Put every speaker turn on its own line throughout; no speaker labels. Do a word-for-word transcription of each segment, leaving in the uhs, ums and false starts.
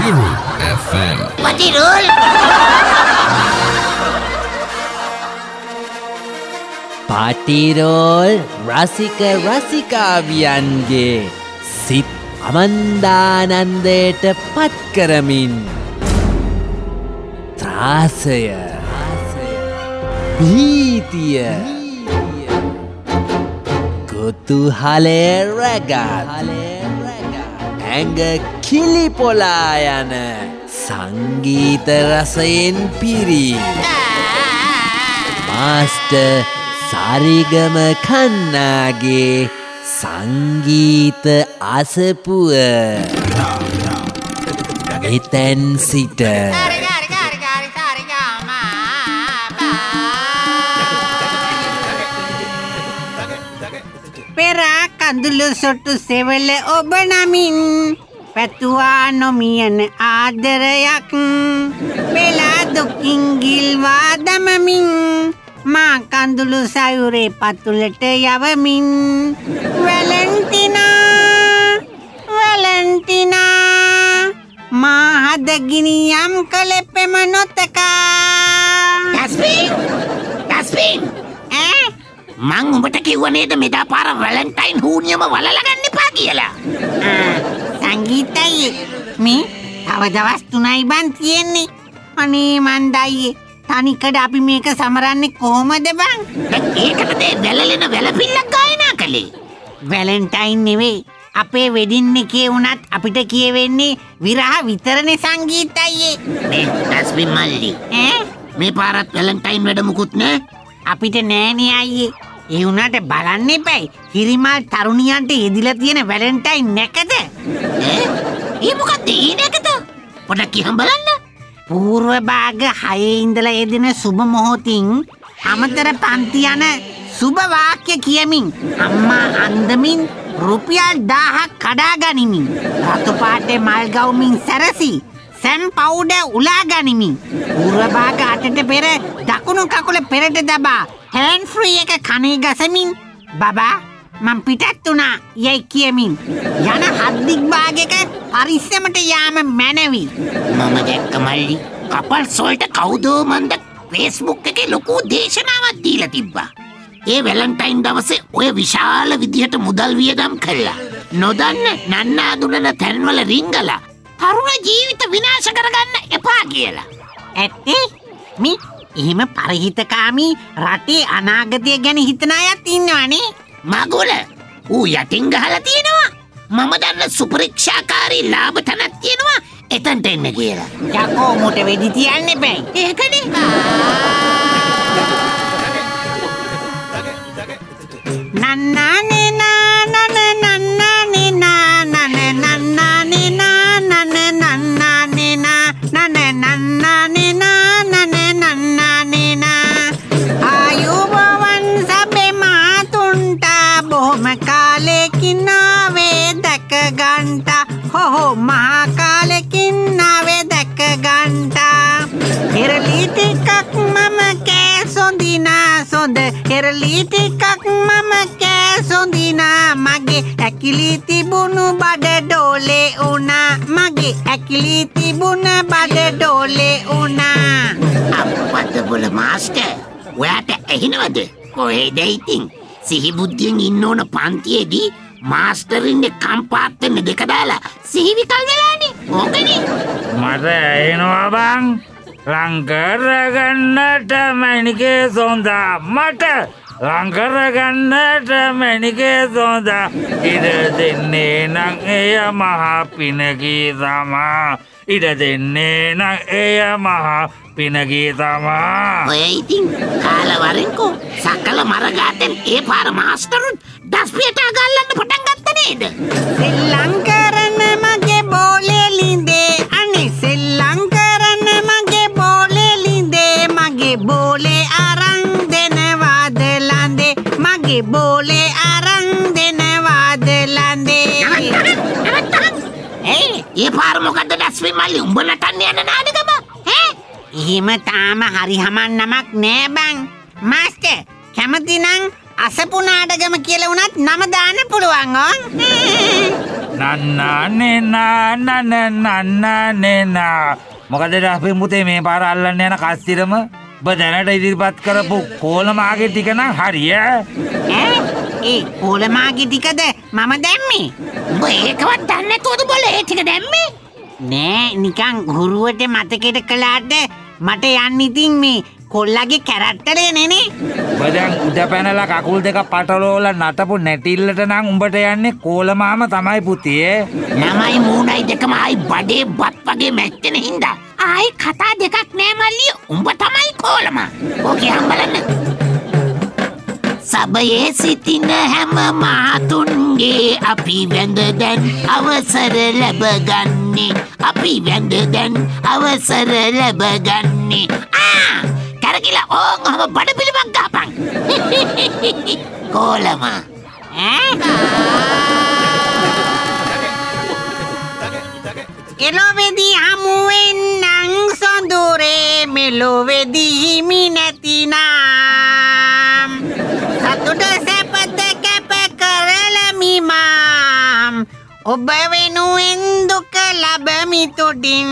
Biru F M.
Patirul.
Patirul රසික රසිකාවියන්ගේ සිත් අමන්දානන්දයට පත් කරමින් ත්‍රාසය භීතිය කුතුහලය රැගත් ඇඟ කිලිපොලා යන සංගීත රසයෙන් පිරී මාස්ටර් සරිගම කන්නාගේ සංගීත අසපුව එතැන් සිට
පෙරා කඳුළු සොට්ටු සෙවල ඔබ නමින් පැතුවා නොමියන ආදරයක් වෙලා දුකින් ගිල්වා දමමින් මා කඳුළු සයුරේ පතුලට යවමින් වැලන්ටිනා වැලන්ටිනා මා හදගිනි යම් කළෙපෙම නොතකා
ඩස්බින් ඩස්බින්
ඈ
මං උඹට කිව්ව නේද මෙදා පාර වැලන්ටයින් හූනියම වලලා ගන්න එපා කියලා.
සංගීතයි මේ තව දවස් තුනයි බන් තියෙන්නේ. අනේ මන්දයි තනිකඩ අපි මේක සමරන්නේ කොහොමද බං?
දැන් ඒකටද වැලලෙන වැලපිල්ලක් ගායනා කළේ.
වැලන්ටයින් නෙවෙයි අපේ වෙඩින් එකේ වුණත් අපිට කියවෙන්නේ විරහ විතරනේ සංගීතයි.
මේ ඩස්බින් මල්ලි
ඈ
මේ පාරත් වැලන්ටයින් වැඩ මුකුත් නෑ.
අපිට නෑනේ අයියේ. ඒ වුණාට බලන්න එපයි. හිරිමල් තරුණියන්ට යෙදිලා තියෙන වැලන්ටයින් නැකද?
ඈ ඒ මොකක්ද ඒ නැකද? පොඩක් කියහම් බලන්න.
పూర్ව භාග හයේ ඉඳලා යෙදෙන සුබ මොහොතින් අමතර පන්ති යන සුබ වාක්‍ය කියමින් අම්මා අන්දමින් රුපියල් දහයක් කඩා ගනිමින් රතු පාටේ මල් ගවුමින් සැරසි සැම් පවුඩර් උලා ගනිමින් పూర్ව භාග අටට පෙර දකුණු කකුල පෙරට දබා හෑන්ඩ් ෆ්‍රී එක කනේ ගසමින් බබා මං පිටත් වුණා යයි කියමින් යන හද්දික් භාගයක පරිස්සමට යාම මැනවි.
මම දැක්ක මල්ලි කපල්ස් වලට කවුදෝ මන්ද Facebook එකේ ලොකු දේශනාවක් දීලා තිබ්බා. ඒ වැලන්ටයින් දවසේ ඔය විශාල විදිහට මුදල් වියදම් කළා. නොදන්න නන්නා දුන්නන තැන්වල රිංගලා තරුණ ජීවිත විනාශ කරගන්න එපා කියලා.
ඇත්තේ මේ එහෙම පරිහිතකාමී රටේ අනාගතය ගැන හිතන අයත් ඉන්නවනේ.
මගුල ඌ යටින් ගහලා තියෙනවා. මම දන්න සුපරීක්ෂාකාරී ලාභ තැනක් තියෙනවා එතනට එන්න කියලා.
යකෝ මොට වෙඩි තියන්න එපයි.
ඒකනේ.
නන්නානේ නා නන නන්නානේ නා නන නන්නානේ නා නන නන්නානේ නා නන නන්නානේ නා නන නන්නානේ නා ආයුබෝවන් සබේ මාතුන්ටා බොහොම කාලෙකින් ආවේ දැක ගන්ටා හොහෝ මහා කාලෙකින් ආවේ දැක ගන්ටා පෙරලි ටිකක් මම කෑ සොඳිනා සොඳ පෙරලි ටිකක් මම කෑ සොඳිනා මගේ ඇකිලි තිබුණු බඩ ඩෝලේ උනා මගේ ඇකිලි තිබුණ බඩ ඩෝලේ උනා.
අප්පද බොල මාස්ටර් ඔයාට ඇහෙනවද? කොහෙද ඉතින් සිහි බුද්ධියෙන් ඉන්න ඕන පන්තියේදී මාස්ටර් ඉන්නේ කම්පාත් වෙන්න දෙක දාලා සිහි විකල් වෙලානේ. ඕකනේ.
මට ඇහෙනවා බං. ලංකර ගන්නට මැණිකේ සොඳා මට ලංකර ගන්නට මැණිකේ සොඳා ඉඩ දෙන්නේ නම් එය මහා පිනකී තමා ඉඩ දෙන්නේ නම් එය මහා පිනකී තමා.
ඔය ඉතින් කාලවරෙන්කෝ සකල මරගාතෙන් ඒ පාර මාස්ටරුන් ඩස්පියට අගල්ලන්න පටන් ගත්ත නේද?
සෙල්ලම් කරන මගේ බෝලේ ලිඳේ අනේ සෙල්ලම් කරන මගේ බෝලේ ලිඳේ මගේ බෝලේ අරන් දෙනවාද ලඳේ මගේ බෝලේ අරන් දෙනවාද ලඳේ.
ඒ ඒ පාර මොකද්ද ඩස්පින් මල්ලි උඹ නටන්න යන නාටකම? ඈ
එහෙම තාම හරි හමන් නමක් නෑ බං. මාස්ටර් කැමති නම් අසපු නාටකම කියලා වුණත් නම දාන්න පුළුවන් ඕ.
නන්නානේ නානන නන්නානේ නා මොකද ඩස්පින් පුතේ මේ පාර අල්ලන්න යන කස්තිරම ඔබ දැනට ඉදිරිපත් කරපු කෝලමාගේ ටික නම් හරිය
ඈ ඒ කෝලමාගේ ටිකද මම දැම්මේ
උඹ ඒකවත් දන්නේ නැතුවද බොල ඒ ටික දැම්මේ
නෑ නිකන් හුරුවට මතකෙට කළාට මට යන්න ඉතින් මේ කොල්ලගේ කැරක්ටරේ නෙනේ
ඔබ දැන් උඩ පැනලා කකුල් දෙක පටලෝලා නටපු නැටිල්ලට නම් උඹට යන්නේ කෝලමාම තමයි පුතියේ
ළමයි මූණයි දෙකම ආයි බඩේ බත් වගේ මැච්චෙන හින්දා ආයි කතා දෙකක් නෑ මල්ලිය උඹ තමයි කෝලමා ඕකේ හම්බලන්න සබයේ සිටින හැම මාතුන්ගේ අපි වැඳ දැන් අවසර ලැබගන්නේ අපි වැඳ දැන් අවසර ලැබගන්නේ ආ කරකිලා ඕන් ඔහම බඩ පිළිමක් ගහපන් කෝලමා
එලොවෙදී හමුවෙන්නං සොඳුරේ මෙලොවෙදී හිමි නැතිනම් සතුට සැපත කැප කරලමි මාම් ඔබ වෙනුවෙන් දුක ලබමි තුඩින්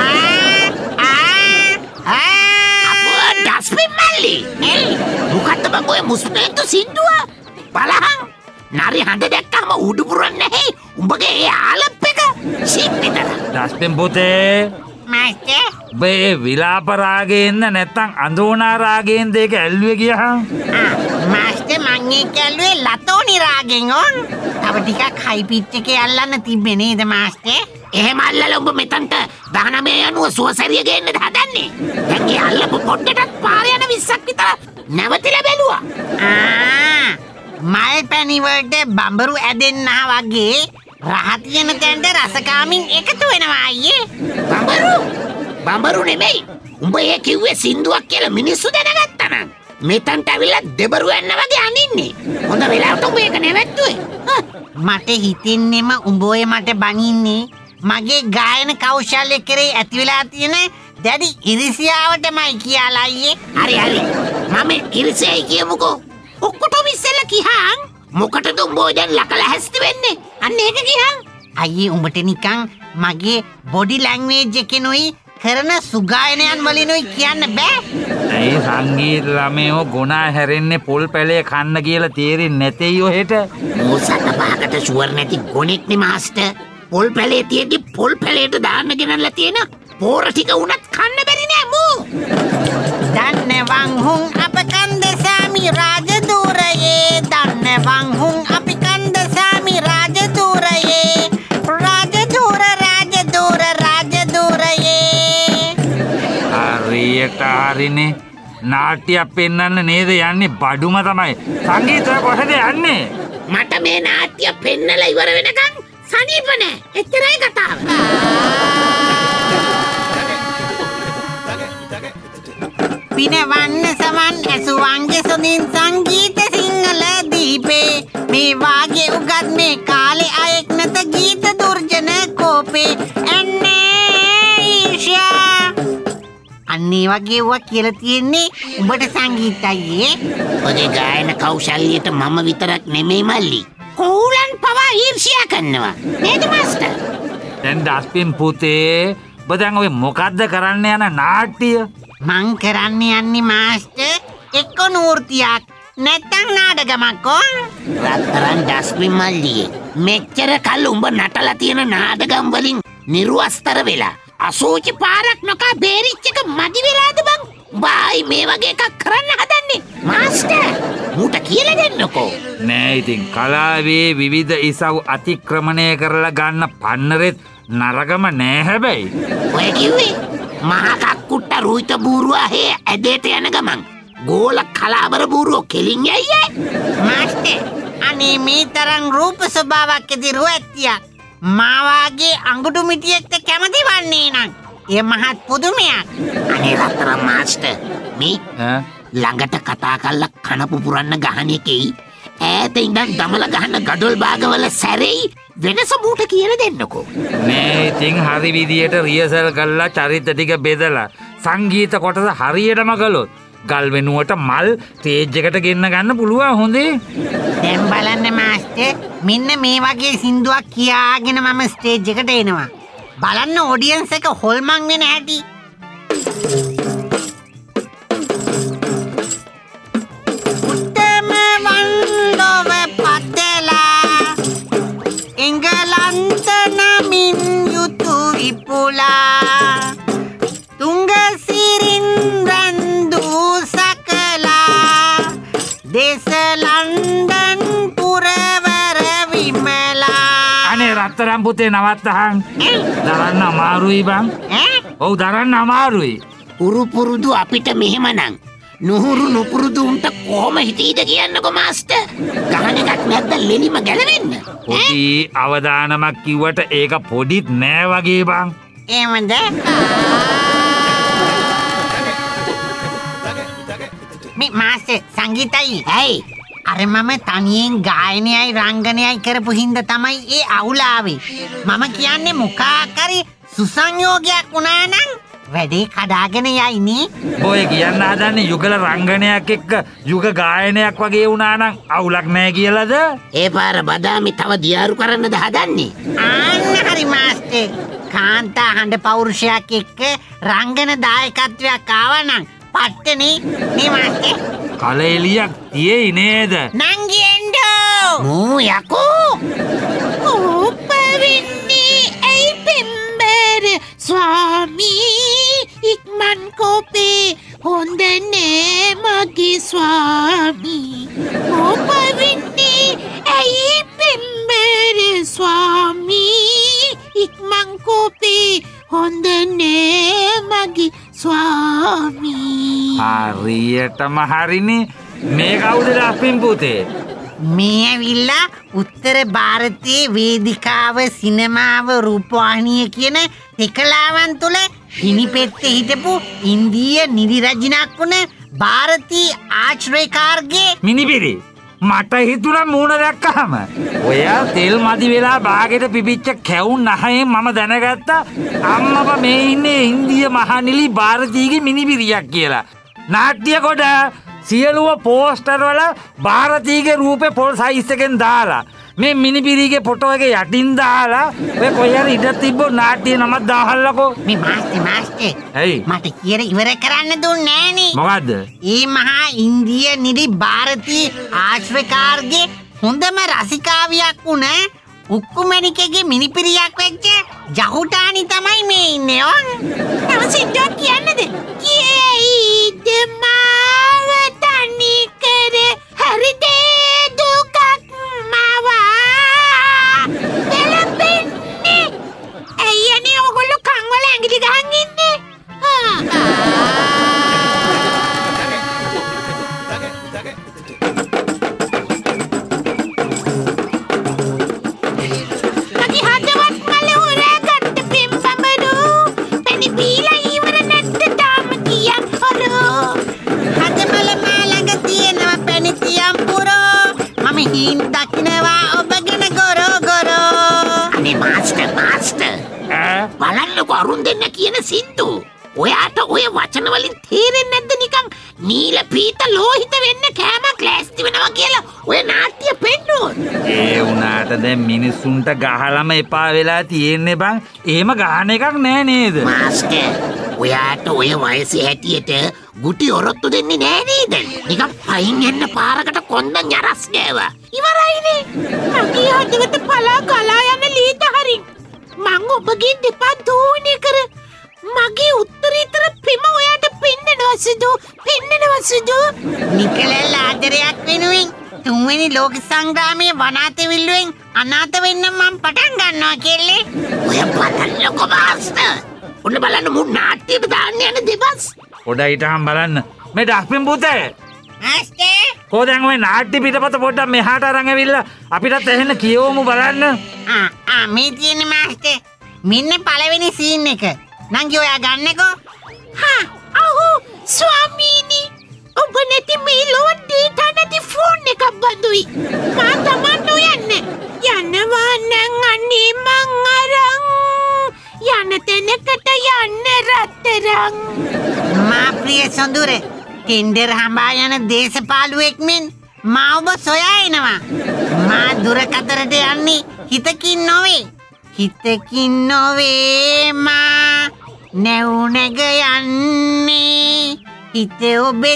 ඩස්පින් මල්ලි මොකක්ද බං ඔය මුස්පේන්තු සින්දුව බලහන් නරි හඬ දැක්කම උඩු පුරන්නේ නැහැ උඹගේ ඒ ආලප් එක ෂිප් විතර
ඩස්පින් පුතේ
මාස්ටර්
බේ විලාප රාගයෙන්ද නැත්තම් අඳෝනා රාගයෙන්ද ඒක ඇල්ලුවේ ගියහන්
මාස්ටර් මං ඒක ඇල්ලුවේ ලතෝනි රාගෙන් ඕන් තව ටිකක් හයි පිච් එකේ අල්ලන්න තිබ්බේ නේද මාස්ටර්
එහෙම අල්ලලා උඹ මෙතනට දහනවය යනුව සුවසැරිය ගේන්නද හදන්නේ දැන් ඒ අල්ලපු පොඩ්ඩටත් පාර යන විස්සක් විතර නැවතිලා බැලුවා
ආ මල් පැණි වලට බඹරු ඇදෙන්නා වගේ රහ තියෙන තැනට රසකාමින් එකතු වෙනවා අයියේ
බඹරු බඹරු නෙමෙයි උඹ ඒ කිව්වේ සින්දුවක් කියලා මිනිස්සු දැනගත්තා නම් මෙතනට ඇවිල්ලා දෙබරු යන්න වගේ අනින්නේ හොඳ වෙලාවට උඹ ඒක නැවැත්තුවේ
මට හිතෙන්නෙම උඹ ඔය මට බනින්නේ මගේ ගායන කෞශල්‍ය කරේ ඇති වෙලා තියෙන දැඩි ඉරිසියාවටමයි කියලා අයියේ
හරි හරි මම ඉරිසියයි කියමුකෝ ඔක්කොටම ඉස්සෙල්ලා කිහාන් මොකටද උඹ දැන් ලකලා හැස්ති වෙන්නේ අන්න ඒක කිහාන්
අයියේ උඹට නිකන් මගේ බොඩි ලැන්ග්වේජ් එකෙනුයි කරන සුගායනයන් වලිනුයි කියන්න බෑ
ඇයි සංගීත ළමයෝ ගුණා හැරෙන්නේ පොල් පැලේ කන්න කියලා තේරෙන්නේ නැතේ ඔහෙට
මොසක පහකට ෂුවර් නැති ගොනෙක් නේ මාස්ටර් පොල් පැලේ තියෙද්දි පොල් පැලේට දාන්න ගෙනල්ලා තියෙන පෝර ටික උනත් කන්න බැරි නෑ මූ
දන්නවන් හුන් අප කන්දසාමි රාජදූරයේ දන්නවන් හුන් අපි කන්දසාමි රාජදූරයේ රාජදූර රාජදූර රාජදූරයේ
හරියට හරිනේ නාට්‍යයක් පෙන්වන්න නේද යන්නේ බඩුම තමයි සංගීතය කොහෙද යන්නේ
මට මේ නාට්‍ය පෙන්නලා ඉවර වෙනකන් සනීප නෑ එච්චරයි කතාව
පිනවන්න සමන් ඇසුවන්ගේ සොඳින් සංගීත සිංහල දීපේ මේ වාගේ උගත් මේ කාලේ අයෙක් නැත ගීත දුර්ජන කෝපේ එන්නේ ඊර්ෂ්‍යා අන්නේ වගේ වක් කියලා තියෙන්නේ උඹට සංගීතයේ
ඔගේ ගායන කෞශල්‍යයට මම විතරක් නෙමෙයි මල්ලි කෝලන් පවා ඊර්ෂ්‍යා කරනවා නේද මාස්ටර්
දැන් ඩස්පින් පුතේ ඔබ දැන් ඔය මොකද්ද කරන්න යන නාට්‍ය
මං කරන්න යන්නේ මාස්ටර් එක්ක නූර්තියක් නැත්තම් නාඩගමක් ඕන්
රත්තරන් ඩස්පින් මල්ලියේ මෙච්චර කල් උඹ නටලා තියෙන නාඩගම් වලින් නිර්වස්තර වෙලා අසෝචි පාරක් නොකා බේරිච්ච එක මදි වෙලාද බං බායි මේ වගේ එකක් කරන්න හදන්නේ මාස්ටර් මූට කියලා දෙන්නකෝ
නෑ ඉතින් කලාවේ විවිධ ඉසව් අතික්‍රමණය කරලා ගන්න පන්නරෙත් නරකම නෑ හැබැයි
ඔය කිව්වේ මහා කක්කුට්ට රුයිත බූරුවා හේ ඇදේට යන ගමන් ගෝල කලාබර බූරුවෝ කෙලින් යයියේ
මාස්ටර් අනේ මේ තරම් රූප ස්වභාවයක් ඇති රුවැත්තියක් මාවාගේ අඟුඩු මිටියෙක්ට කැමති වන්නේ නම් ඒ මහත් පුදුමයක්
අනේ රත්තරන් මාස්ටර් මේ
ඈ
ළඟට කතා කරලා කන පුපුරන්න ගහන එකෙයි ඈත ඉඳන් දමල ගහන ගඩොල් භාගවල සැරෙයි වෙනස මූට කියලා දෙන්නකෝ
මේ ඉතින් හරි විදියට රියසල් කරලා චරිත ටික බෙදලා සංගීත කොටස හරියටම කළොත් ගල් වෙනුවට මල් ස්ටේජ් එකට ගෙන්න ගන්න පුළුවන් හොඳේ
දැන් බලන්න මාස්ටර් මාස්ටර් මෙන්න මේ වගේ සින්දුවක් කියාගෙන මම ස්ටේජ් එකට එනවා. බලන්න ඔඩියන්ස් එක හොල්මන් වෙන හැටි. උත්තම වන්දව පතලා එංගලන්ත නමින් යුතු විපුලා තුංග සිරින් රන්දු සකලා දේශ ලන්ඩන් පුරවර විමලා.
අනේ රත්තරන් පුතේ නවත්තහන්. දරන්න අමාරුයි බං. ඔව් දරන්න අමාරුයි.
උරු පුරුදු අපිට මෙහෙමනම් නුහුරු නුපුරුදු උන්ට කොහොම හිතීද කියන්නකෝ මාස්ටර්. ගහන එකක් නැද්ද ලෙලිම ගැලවෙන්න.
පොඩි අවදානමක් කිව්වට ඒක පොඩිත් නෑ වගේ බං.
එහෙමද? මේ මාස්ටර් සංගීතයි.
ඇයි?
අර මම තනියෙන් ගායනයයි රංගනයයි කරපු හින්දා තමයි ඒ අවුල ආවේ. මම කියන්නේ මොකක් හරි සුසංයෝගයක් වුණා නම් වැඩේ කඩාගෙන යයිනේ.
ඔය කියන්න හදන්නේ යුගල රංගනයක් එක්ක යුග ගායනයක් වගේ වුණා නම් අවුලක් නෑ කියලාද?
ඒ පාර බදාමි තව දියාරු කරන්නද හදන්නේ?
ආන්න හරි මාස්ටර්. කාන්තා හඬ පෞරුෂයක් එක්ක රංගන දායකත්වයක් ආවනම් පට්ටනේ නේ මාස්ටර්.
කලෙලියක් තියෙයි නේද?
නංගියෙන්ඩෝ
මූ යකෝ
උපවින්නේ ඇයි පෙම්බර ස්වාමී ඉක්මන් කොපේ හොඳ නෑ මගේ ස්වාමී. උපවින්නේ ඇයි පෙම්බර ස්වාමී ඉක්මන් කොපේ හොඳ නෑ මගේ ස්වාමී.
හරියටම හරිනේ. මේ කවුද අපින් පුතේ?
මේ ඇවිල්ලා උත්තර ಭಾರತයේ වේදිකාව සිනමාව රූපවාහිනිය කියන තෙකලාවන් තුළ හිනිපෙත්තේ හිටපු ඉන්දීය නිරි රජිනක් වුණ ಭಾರತೀය ආශ්‍රයකාරගේ
මිනිබිරි මට හිතුණා මූණ දැක්කහම ඔයා තෙල් මදි වෙලා බාගෙට පිපිච්ච කැවුම් නහයෙන් මම දැනගත්තා අම්මපා මේ ඉන්නේ ඉන්දීය මහනිලි ಭಾರತೀයගේ මිනිබිරියක් කියලා. නාට්‍ය කොට සියලුම පෝස්ටර් වල ಭಾರತೀයගේ රූපේ පොල් සයිස් එකෙන් දාලා මේ මිනිබිරිගේ ෆොටෝ එක යටින් දාලා ඔය කොහේ හරි ඉඩ තිබ්බොත් නාට්‍ය නමක් දාහල්ලකෝ.
මේ මාස්ටර් මාස්ටර්
ඇයි?
මට කියලා ඉවර කරන්න දුන්නේ නෑනේ.
මොකද්ද?
ඒ මහා ඉන්දීය නිරි ಭಾರತೀය ආශ්‍රයකාරගේ හොඳම රසිකාවියක් වුණ උක්කුමැණිකගේ මිනිපිරියක් වෙච්ච ජහුටානි තමයි මේ ඉන්නේ ඔන්.
තව සින්දුවක් කියන්නද? යේයිද මාව තනි කර හරිදේ දුකක් මවා පෙළපෙන්නේ. ඇයි අනේ ඔයගොල්ලෝ කන් වල ඇඟිලි ගහන් ඉන්නේ? මගේ හදවත් මල උරාගත්ත පිම්බඹරු පැණි බීලා ඉවර නැද්ද තාම කියන් හොරෝ.
හදමල මා ළඟ තියෙනවා පැණි තියම් පුරෝ. මම හින් දකින්නවා ඔබගෙන ගොරෝ ගොරෝ.
අනේ මාස්ටර් මාස්ටර්
ඈ
බලන්නකෝ අරුන් දෙන්න කියන සින්දු. ඔයාට ඔය වචන වලින් තේරෙන්නේ නැද්ද නිකන් නීල පීත ලෝහිත වෙන්න කෑමක් ලෑස්ති වෙනවා කියලා ඔය නාට්‍ය පෙන්නුවොත්.
ඒ වුණාට දැන් මිනිස්සුන්ට ගහලම එපා වෙලා තියෙන්නේ බං. එහෙම ගහන එකක් නෑ නේද?
මාස්ටර් ඔයාට ඔය වයසේ හැටියට ගුටි ඔරොත්තු දෙන්නේ නෑ නේද? නිකන් පයින් එන්න පාරකට කොන්ද ñරස් ගෑවා.
ඉවරයිනේ. මගේ හදවත පලා ගලා යන ලීත හරින් මං ඔබගේ දෙපා දෝණය කර මගේ උත්තරීතර පෙම ඔයාට පෙන්නනවා සුදු පෙන්නනවා සුදු.
නිකලල් ආදරයක් වෙනුවෙන් තුන්වෙනි ලෝක සංග්‍රාමයේ වනාත විල්ලුවෙන් අනාථ වෙන්න මම පටන් ගන්නවා කෙල්ලේ.
ඔය බලන්නකෝ මාස්ටර්. ඔන්න බලන්න මු නාට්‍යයට දාන්න යන දෙබස්.
පොඩ හිටහම් බලන්න. මේ ඩක්පින් පුතේ.
මාස්ටර්
කොහෙන්ද ඔය නාට්‍ය පිටපත පොඩ්ඩක් මෙහාට අරන් ඇවිල්ලා අපිටත් එහෙන්න කියවමු බලන්න.
ආ ආ මේ තියෙන මාස්ටර් මෙන්න පළවෙනි සීන් එක. නංගි ඔයා ගන්නකෝ.
හා අහු ස්වාමීනි ඔබ නැති මේ ලොව ඩේටා නැති ෆෝන් එකක් බඳුයි. මා තමන් නොයන්න යනවා නම් අනේ මං අරන් යන තැනකට යන්න රත්තරන්.
මා ප්‍රිය සොඳුර ටෙන්ඩර් හඹා යන දේශපාලුවෙක් මෙන් මා ඔබ සොයා එනවා. මා දුරකතරට යන්නේ හිතකින් නොවේ. හිතකින් නොවේ මා නැවුනග යන්නේ. හිත ඔබේ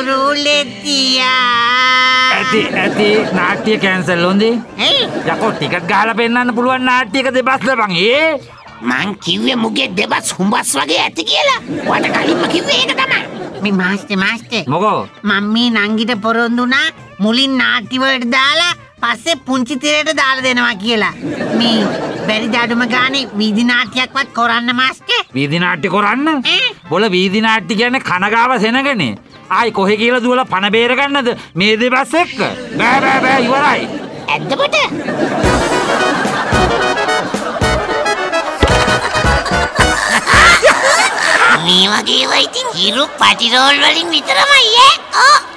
තුරුලෙතියා.
ඇති ඇති නාට්‍ය කැන්සල් හොඳේ.
ඇයි?
යකෝ ටිකට් ගහලා පෙන්නන්න පුළුවන් නාට්‍යයක දෙබස් ලබන් ඒ.
මං කිව්වේ මුගේ දෙබස් හුඹස් වගේ ඇති කියලා. ඔයාට කලින්ම කිව්වේ ඒක තමයි.
මේ මාස්ටර් මාස්ටර්
මොකෝ?
මම මේ නංගිට පොරොන්දු වුණා මුලින් නාට්‍ය වලට දාලා පස්සේ පුංචි තිරයට දාලා දෙනවා කියලා. මේ බැරි දඩුම ගානේ වීදි නාට්‍යයක්වත් කරන්න මාස්ටර්.
වීදි නාට්‍ය කරන්න?
ඈ?
බොල වීදි නාට්‍ය කියන්නේ කනගාව සෙනගනේ. ආයි කොහෙ කියලා දුවලා පණ බේර ගන්නද මේ දෙබස් එක්ක? බෑ බෑ බෑ ඉවරයි.
ඇත්තකොට මේ වගේ ඒවා ඉතින් හිරු පටි රෝල් වලින් විතරමයි ඈ. ඔව්.